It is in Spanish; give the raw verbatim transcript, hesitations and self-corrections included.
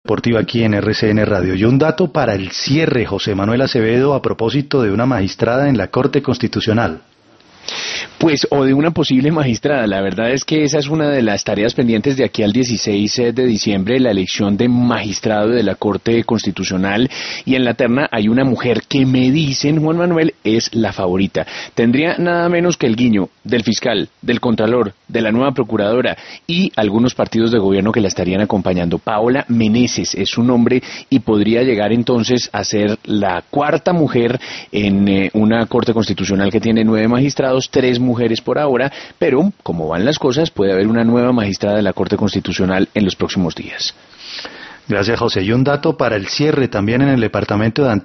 deportiva aquí en R C N Radio. Y un dato para el cierre, José Manuel Acevedo, a propósito de una magistrada en la Corte Constitucional. Pues, o de una posible magistrada. La verdad es que esa es una de las tareas pendientes de aquí al dieciséis de diciembre, la elección de magistrado de la Corte Constitucional, y en la terna hay una mujer que me dicen, Juan Manuel, es la favorita. Tendría nada menos que el guiño del fiscal, del contralor, de la nueva procuradora y algunos partidos de gobierno que la estarían acompañando. Paola Meneses es su nombre y podría llegar entonces a ser la cuarta mujer en eh, una Corte Constitucional que tiene nueve magistrados, tres mujeres por ahora, pero como van las cosas, puede haber una nueva magistrada de la Corte Constitucional en los próximos días. Gracias, José. Y un dato para el cierre también en el departamento de Antioquia.